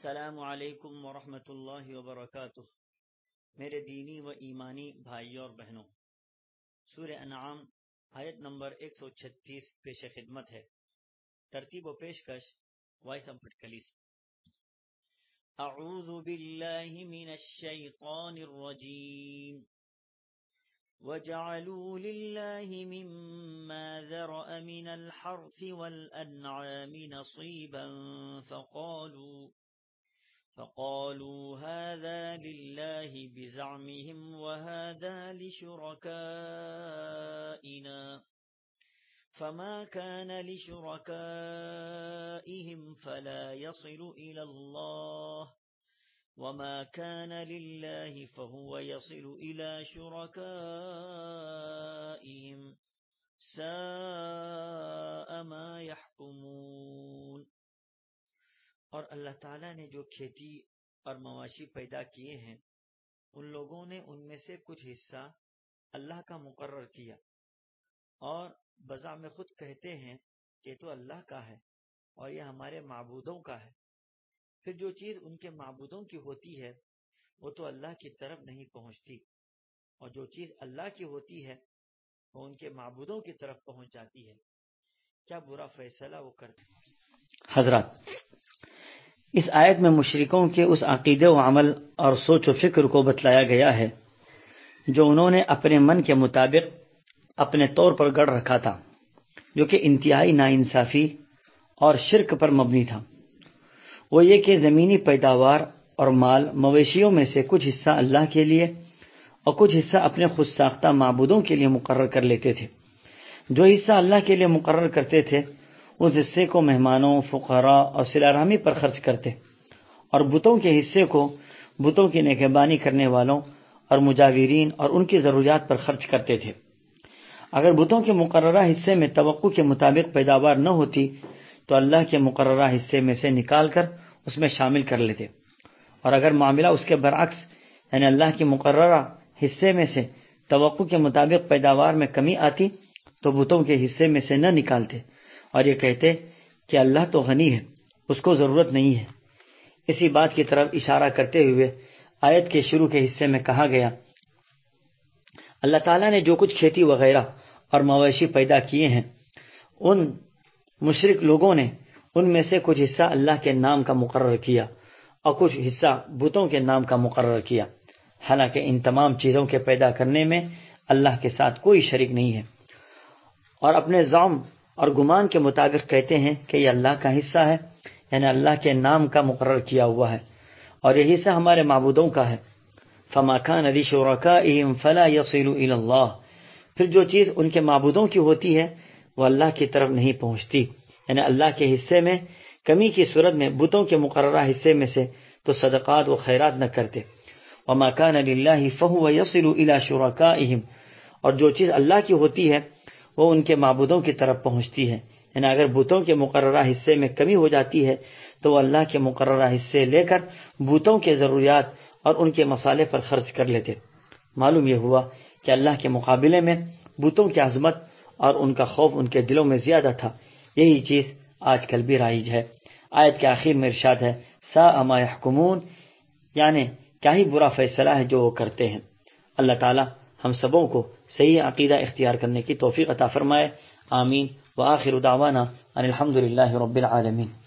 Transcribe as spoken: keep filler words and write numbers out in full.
السلام علیکم ورحمۃ اللہ وبرکاتہ۔ میرے دینی و ایمانی بھائیوں اور بہنوں، سورہ انعام آیت نمبر ایک سو چھتیس پیش خدمت ہے۔ ترتیب و پیشکش وائس آف کلیس۔ اعوذ باللہ من الشیطان الرجیم وَجَعَلُوا لِلَّهِ مِمَّا ذَرَأَ مِنَ الْحَرْثِ وَالْأَنْعَامِ نَصِيبًا فَقَالُوا فقالوا هذا لله بزعمهم وهذا لشركائنا فما كان لشركائهم فلا يصل إلى الله وما كان لله فهو يصل إلى شركائهم ساء ما يحكمون۔ اور اللہ تعالیٰ نے جو کھیتی اور مواشی پیدا کیے ہیں ان لوگوں نے ان میں سے کچھ حصہ اللہ کا مقرر کیا اور بزعم خود کہتے ہیں کہ تو اللہ کا ہے اور یہ ہمارے معبودوں کا ہے۔ پھر جو چیز ان کے معبودوں کی ہوتی ہے وہ تو اللہ کی طرف نہیں پہنچتی، اور جو چیز اللہ کی ہوتی ہے وہ ان کے معبودوں کی طرف پہنچ جاتی ہے۔ کیا برا فیصلہ وہ کرتے ہیں۔ حضرات، اس آیت میں مشرکوں کے اس عقیدے و عمل اور سوچ و فکر کو بتلایا گیا ہے جو انہوں نے اپنے من کے مطابق اپنے طور پر گڑھ رکھا تھا، جو کہ انتہائی ناانصافی اور شرک پر مبنی تھا۔ وہ یہ کہ زمینی پیداوار اور مال مویشیوں میں سے کچھ حصہ اللہ کے لیے اور کچھ حصہ اپنے خود ساختہ معبودوں کے لیے مقرر کر لیتے تھے۔ جو حصہ اللہ کے لیے مقرر کرتے تھے اس حصے کو مہمانوں، فقراء اور صلہ رحمی پر خرچ کرتے، اور بتوں کے حصے کو بتوں کی نگہبانی کرنے والوں اور مجاورین اور ان کی ضروریات پر خرچ کرتے تھے۔ اگر بتوں کے مقررہ حصے میں توقع کے مطابق پیداوار نہ ہوتی تو اللہ کے مقررہ حصے میں سے نکال کر اس میں شامل کر لیتے، اور اگر معاملہ اس کے برعکس یعنی اللہ کے مقررہ حصے میں سے توقع کے مطابق پیداوار میں کمی آتی تو بتوں کے حصے میں سے نہ نکالتے اور یہ کہتے کہ اللہ تو غنی ہے، اس کو ضرورت نہیں ہے۔ اسی بات کی طرف اشارہ کرتے ہوئے آیت کے شروع کے حصے میں کہا گیا، اللہ تعالیٰ نے جو کچھ کھیتی وغیرہ اور مویشی پیدا کیے ہیں ان مشرک لوگوں نے ان میں سے کچھ حصہ اللہ کے نام کا مقرر کیا اور کچھ حصہ بتوں کے نام کا مقرر کیا، حالانکہ ان تمام چیزوں کے پیدا کرنے میں اللہ کے ساتھ کوئی شریک نہیں ہے، اور اپنے زعم اور گمان کے مطابق کہتے ہیں کہ یہ اللہ کا حصہ ہے، یعنی اللہ کے نام کا مقرر کیا ہوا ہے اور یہ حصہ ہمارے معبودوں کا ہے۔ فما كان لشركائهم فلا يصل الى الله، پھر جو چیز ان کے معبودوں کی ہوتی ہے وہ اللہ کی طرف نہیں پہنچتی، یعنی اللہ کے حصے میں کمی کی صورت میں بتوں کے مقررہ حصے میں سے تو صدقات و خیرات نہ کرتے۔ وما كان لله فهو يصل الى شركائهم، اور جو چیز اللہ کی ہوتی ہے وہ ان کے معبودوں کی طرف پہنچتی ہے، یعنی اگر بتوں کے مقررہ حصے میں کمی ہو جاتی ہے تو وہ اللہ کے مقررہ حصے لے کر بتوں کے ضروریات اور ان کے مصالح پر خرچ کر لیتے۔ معلوم یہ ہوا کہ اللہ کے مقابلے میں بتوں کی عظمت اور ان کا خوف ان کے دلوں میں زیادہ تھا۔ یہی چیز آج کل بھی رائج ہے۔ آیت کے آخر میں ارشاد ہے ساء ما يحکمون، یعنی کیا ہی برا فیصلہ ہے جو وہ کرتے ہیں۔ اللہ تعالی ہم سبوں کو صحیح عقیدہ اختیار کرنے کی توفیق عطا فرمائے، آمین۔ وآخر دعوانا ان الحمد للہ رب العالمین۔